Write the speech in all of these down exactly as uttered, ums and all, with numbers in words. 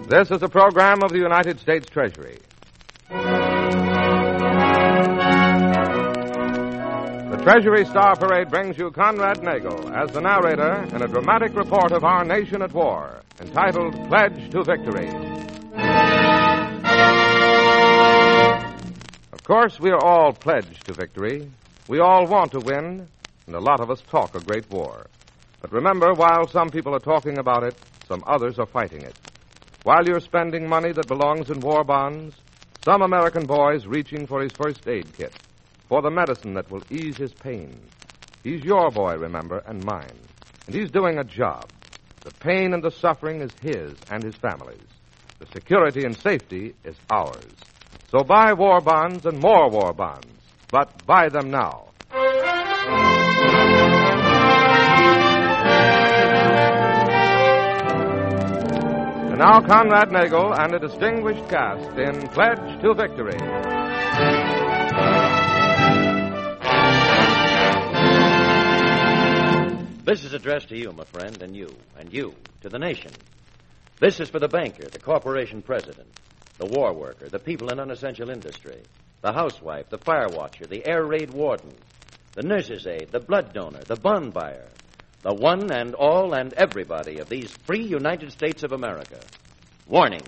This is a program of the United States Treasury. The Treasury Star Parade brings you Conrad Nagel as the narrator in a dramatic report of our nation at war, entitled Pledge to Victory. Of course, we are all pledged to victory. We all want to win, and a lot of us talk a great war. But remember, while some people are talking about it, some others are fighting it. While you're spending money that belongs in war bonds, some American boy's reaching for his first aid kit, for the medicine that will ease his pain. He's your boy, remember, and mine. And he's doing a job. The pain and the suffering is his and his family's. The security and safety is ours. So buy war bonds and more war bonds. But buy them now. And now Conrad Nagel and a distinguished cast in Pledge to Victory. This is addressed to you, my friend, and you, and you, to the nation. This is for the banker, the corporation president, the war worker, the people in unessential industry, the housewife, the fire watcher, the air raid warden, the nurse's aide, the blood donor, the bond buyer, the one and all and everybody of these free United States of America. Warning.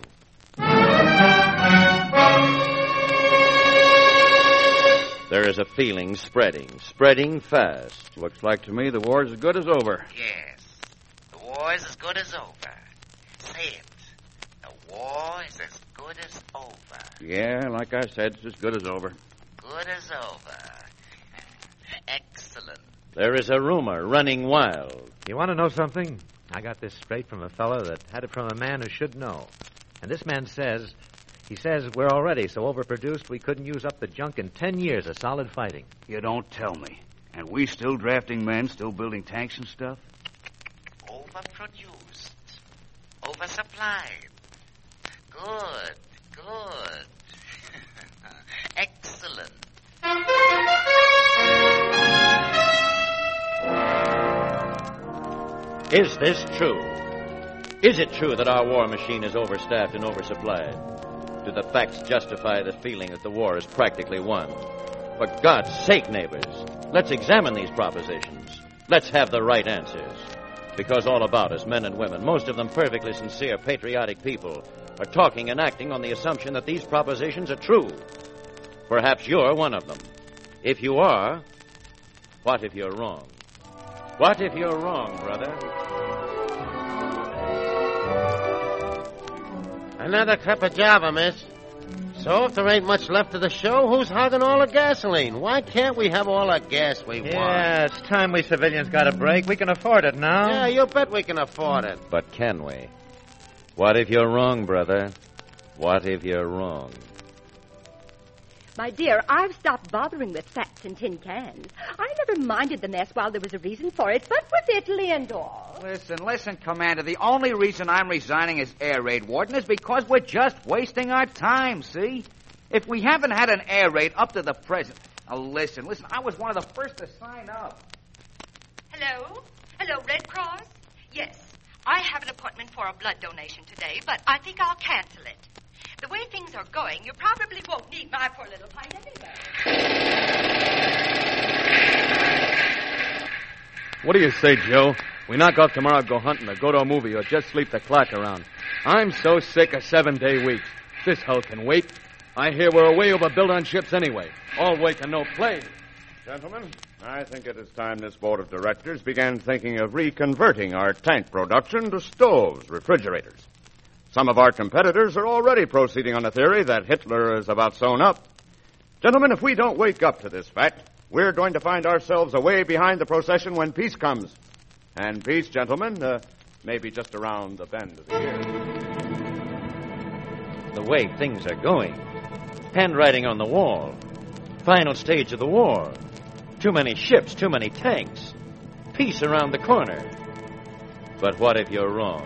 There is a feeling spreading, spreading fast. Looks like to me the war's as good as over. Yes, the war is as good as over. Say it. The war is as good as over. Yeah, like I said, it's as good as over. Good as over. Excellent. There is a rumor running wild. You want to know something? I got this straight from a fellow that had it from a man who should know. And this man says, he says we're already so overproduced we couldn't use up the junk in ten years of solid fighting. You don't tell me. And we still drafting men, still building tanks and stuff? Overproduced. Oversupplied. Good, good. Excellent. Is this true? Is it true that our war machine is overstaffed and oversupplied? Do the facts justify the feeling that the war is practically won? For God's sake, neighbors, let's examine these propositions. Let's have the right answers. Because all about us, men and women, most of them perfectly sincere, patriotic people, are talking and acting on the assumption that these propositions are true. Perhaps you're one of them. If you are, what if you're wrong? What if you're wrong, brother? Another cup of Java, miss. So if there ain't much left of the show, who's hogging all the gasoline? Why can't we have all the gas we want? Yeah, it's time we civilians got a break. We can afford it now. Yeah, you bet we can afford it. But can we? What if you're wrong, brother? What if you're wrong? My dear, I've stopped bothering with facts and tin cans. I never minded the mess while there was a reason for it, but with Italy and all. Listen, listen, Commander. The only reason I'm resigning as air raid warden is because we're just wasting our time, see? If we haven't had an air raid up to the present... Now, listen, listen, I was one of the first to sign up. Hello? Hello, Red Cross? Yes, I have an appointment for a blood donation today, but I think I'll cancel it. The way things are going, you probably won't need my poor little pint anyway. What do you say, Joe? We knock off tomorrow, go hunting, or go to a movie, or just sleep the clock around. I'm so sick of seven-day weeks. This hell can wait. I hear we're way overbuilt on ships anyway. All work and no play. Gentlemen, I think it is time this board of directors began thinking of reconverting our tank production to stoves, refrigerators. Some of our competitors are already proceeding on the theory that Hitler is about sewn up. Gentlemen, if we don't wake up to this fact, we're going to find ourselves away behind the procession when peace comes. And peace, gentlemen, uh, may be just around the bend of the ear. The way things are going. Handwriting on the wall. Final stage of the war. Too many ships, too many tanks. Peace around the corner. But what if you're wrong?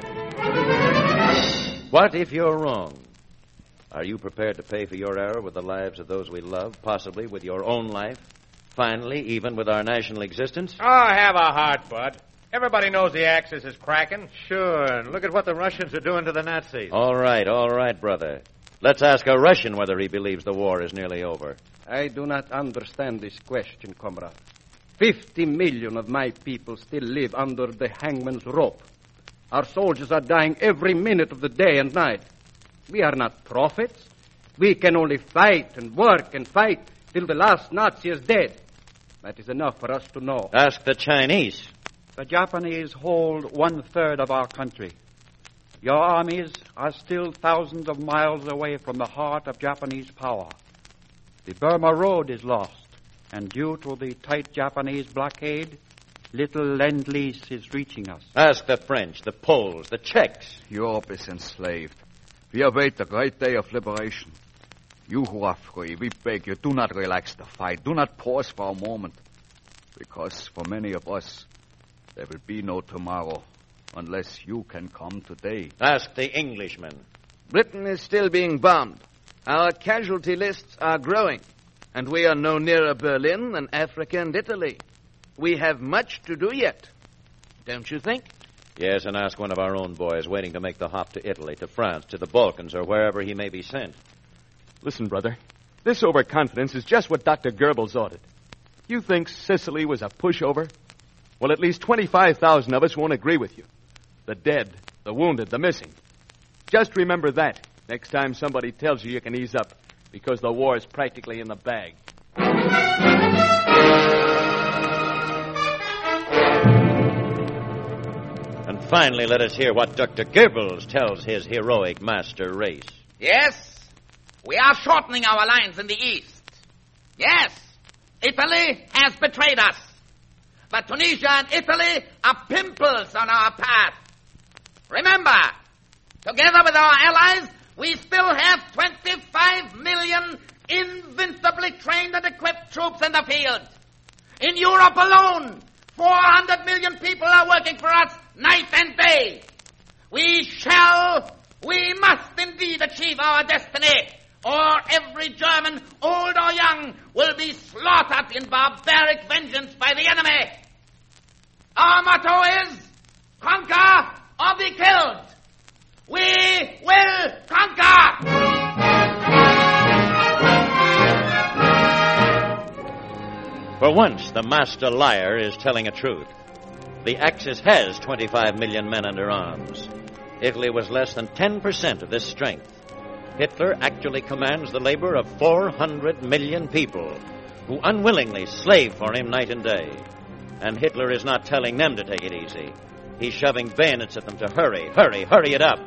What if you're wrong? Are you prepared to pay for your error with the lives of those we love, possibly with your own life, finally, even with our national existence? Oh, have a heart, Bud. Everybody knows the Axis is cracking. Sure, and look at what the Russians are doing to the Nazis. All right, all right, brother. Let's ask a Russian whether he believes the war is nearly over. I do not understand this question, comrade. Fifty million of my people still live under the hangman's rope. Our soldiers are dying every minute of the day and night. We are not prophets. We can only fight and work and fight till the last Nazi is dead. That is enough for us to know. Ask the Chinese. The Japanese hold one-third of our country. Your armies are still thousands of miles away from the heart of Japanese power. The Burma Road is lost, and due to the tight Japanese blockade, little Lend-Lease is reaching us. Ask the French, the Poles, the Czechs. Europe is enslaved. We await the great day of liberation. You who are free, we beg you, do not relax the fight. Do not pause for a moment. Because for many of us, there will be no tomorrow unless you can come today. Ask the Englishmen. Britain is still being bombed. Our casualty lists are growing. And we are no nearer Berlin than Africa and Italy. We have much to do yet. Don't you think? Yes, and ask one of our own boys waiting to make the hop to Italy, to France, to the Balkans, or wherever he may be sent. Listen, brother. This overconfidence is just what Doctor Goebbels ordered. You think Sicily was a pushover? Well, at least twenty-five thousand of us won't agree with you. The dead, the wounded, the missing. Just remember that next time somebody tells you you can ease up, because the war is practically in the bag. And finally, let us hear what Doctor Goebbels tells his heroic master race. Yes, we are shortening our lines in the east. Yes, Italy has betrayed us. But Tunisia and Italy are pimples on our path. Remember, together with our allies, we still have twenty-five million invincibly trained and equipped troops in the field. In Europe alone, four hundred million people are working for us night and day. We shall, we must indeed achieve our destiny, or every German, old or young, will be slaughtered in barbaric vengeance by the enemy. Our motto is, conquer or be killed. We will conquer! For once, the master liar is telling a truth. The Axis has twenty-five million men under arms. Italy was less than ten percent of this strength. Hitler actually commands the labor of four hundred million people who unwillingly slave for him night and day. And Hitler is not telling them to take it easy. He's shoving bayonets at them to hurry, hurry, hurry it up.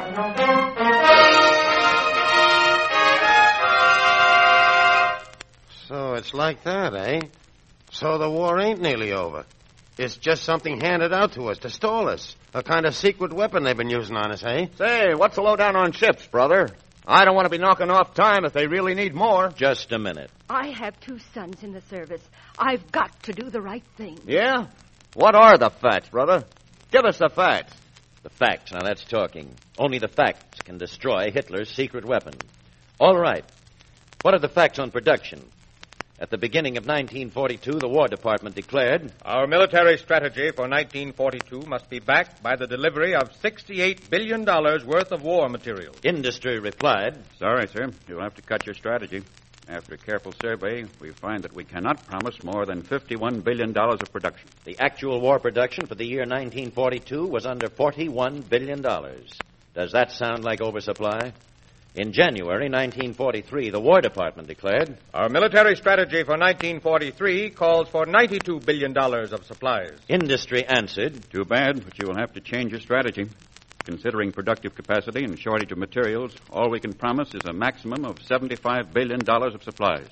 So it's like that, eh? So the war ain't nearly over. It's just something handed out to us to stall us. A kind of secret weapon they've been using on us, eh? Say, what's the lowdown on ships, brother? I don't want to be knocking off time if they really need more. Just a minute. I have two sons in the service. I've got to do the right thing. Yeah? What are the facts, brother? Give us the facts. The facts, now that's talking. Only the facts can destroy Hitler's secret weapon. All right. What are the facts on production? At the beginning of nineteen forty-two, the War Department declared, our military strategy for nineteen forty-two must be backed by the delivery of sixty-eight billion dollars worth of war material. Industry replied, sorry, sir. You'll have to cut your strategy. After a careful survey, we find that we cannot promise more than fifty-one billion dollars of production. The actual war production for the year nineteen forty-two was under forty-one billion dollars. Does that sound like oversupply? In January nineteen forty-three, the War Department declared, our military strategy for nineteen forty-three calls for ninety-two billion dollars of supplies. Industry answered, too bad, but you will have to change your strategy. Considering productive capacity and shortage of materials, all we can promise is a maximum of seventy-five billion dollars of supplies.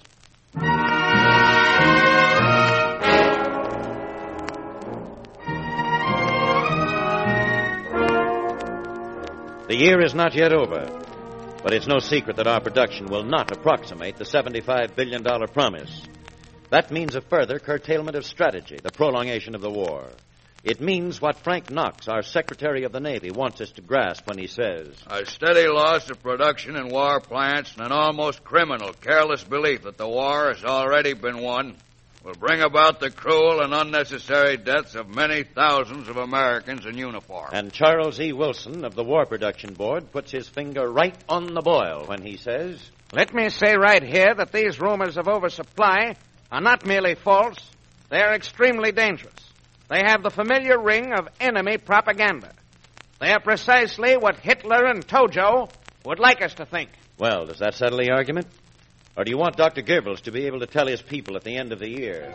The year is not yet over. But it's no secret that our production will not approximate the seventy-five billion dollars promise. That means a further curtailment of strategy, the prolongation of the war. It means what Frank Knox, our Secretary of the Navy, wants us to grasp when he says, a steady loss of production in war plants and an almost criminal, careless belief that the war has already been won. will bring about the cruel and unnecessary deaths of many thousands of Americans in uniform. And Charles E. Wilson of the War Production Board puts his finger right on the boil when he says, Let me say right here that these rumors of oversupply are not merely false, they are extremely dangerous. They have the familiar ring of enemy propaganda. They are precisely what Hitler and Tojo would like us to think. Well, does that settle the argument? Or do you want Doctor Goebbels to be able to tell his people at the end of the year?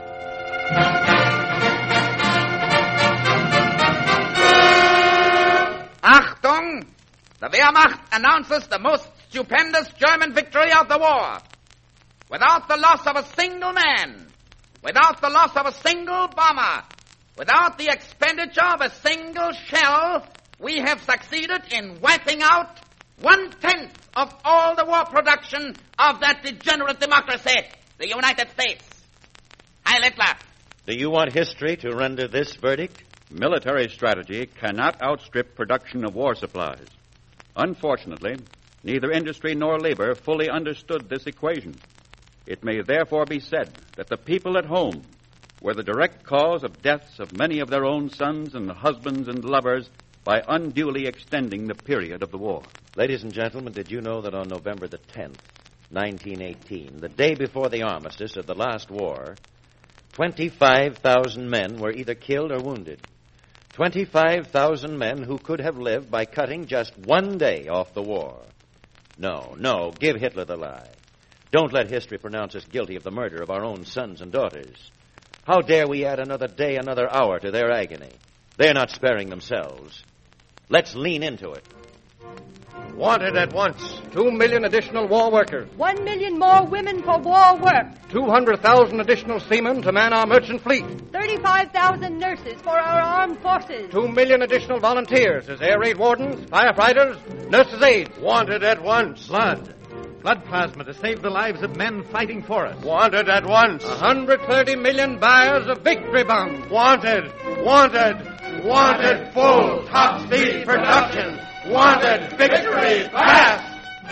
Achtung! The Wehrmacht announces the most stupendous German victory of the war. Without the loss of a single man, without the loss of a single bomber, without the expenditure of a single shell, we have succeeded in wiping out one-tenth of all the war production of that degenerate democracy, the United States. Heil Hitler! Do you want history to render this verdict? Military strategy cannot outstrip production of war supplies. Unfortunately, neither industry nor labor fully understood this equation. It may therefore be said that the people at home were the direct cause of deaths of many of their own sons and husbands and lovers by unduly extending the period of the war. Ladies and gentlemen, did you know that on November the tenth, nineteen eighteen, the day before the armistice of the last war, twenty-five thousand men were either killed or wounded? twenty-five thousand men who could have lived by cutting just one day off the war. No, no, give Hitler the lie. Don't let history pronounce us guilty of the murder of our own sons and daughters. How dare we add another day, another hour to their agony? They're not sparing themselves. Let's lean into it. Wanted at once. Two million additional war workers. One million more women for war work. Two hundred thousand additional seamen to man our merchant fleet. Thirty-five thousand nurses for our armed forces. Two million additional volunteers as air raid wardens, firefighters, nurses' aides. Wanted at once. Blood. Blood plasma to save the lives of men fighting for us. Wanted at once. one hundred thirty million buyers of victory bombs. Wanted. Wanted. Wanted full top-speed production. Wanted victory fast.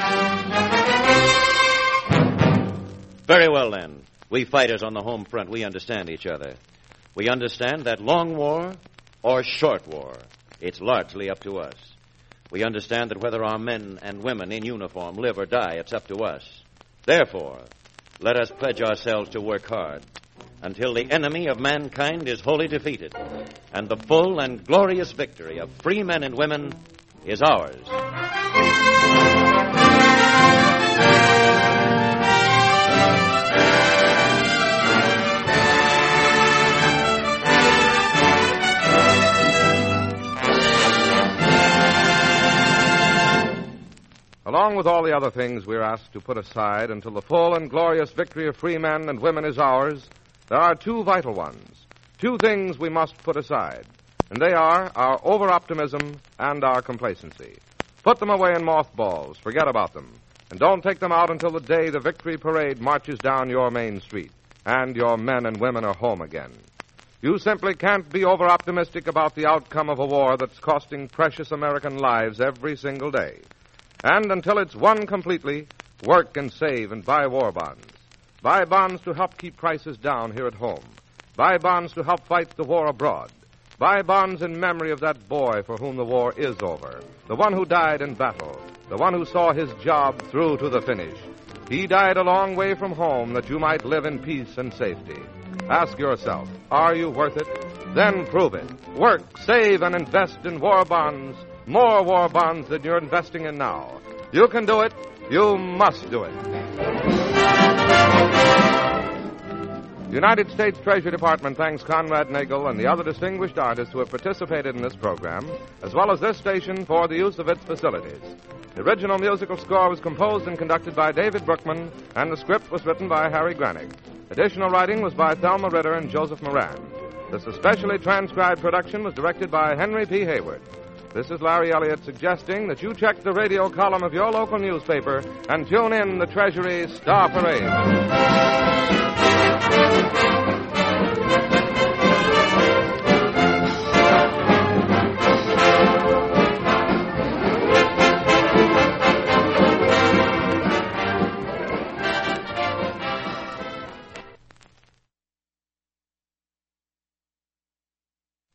Very well, then. We fighters on the home front, we understand each other. We understand that long war or short war, it's largely up to us. We understand that whether our men and women in uniform live or die, it's up to us. Therefore, let us pledge ourselves to work hard until the enemy of mankind is wholly defeated and the full and glorious victory of free men and women is ours. Along with all the other things we're asked to put aside until the full and glorious victory of free men and women is ours, there are two vital ones, two things we must put aside, and they are our over-optimism and our complacency. Put them away in mothballs, forget about them, and don't take them out until the day the victory parade marches down your main street and your men and women are home again. You simply can't be over-optimistic about the outcome of a war that's costing precious American lives every single day. And until it's won completely, work and save and buy war bonds. Buy bonds to help keep prices down here at home. Buy bonds to help fight the war abroad. Buy bonds in memory of that boy for whom the war is over, the one who died in battle, the one who saw his job through to the finish. He died a long way from home that you might live in peace and safety. Ask yourself, are you worth it? Then prove it. Work, save, and invest in war bonds. More war bonds than you're investing in now. You can do it. You must do it. The United States Treasury Department thanks Conrad Nagel and the other distinguished artists who have participated in this program, as well as this station for the use of its facilities. The original musical score was composed and conducted by David Brookman, and the script was written by Harry Granig. Additional writing was by Thelma Ritter and Joseph Moran. This especially transcribed production was directed by Henry P. Hayward. This is Larry Elliott suggesting that you check the radio column of your local newspaper and tune in the Treasury Star Parade.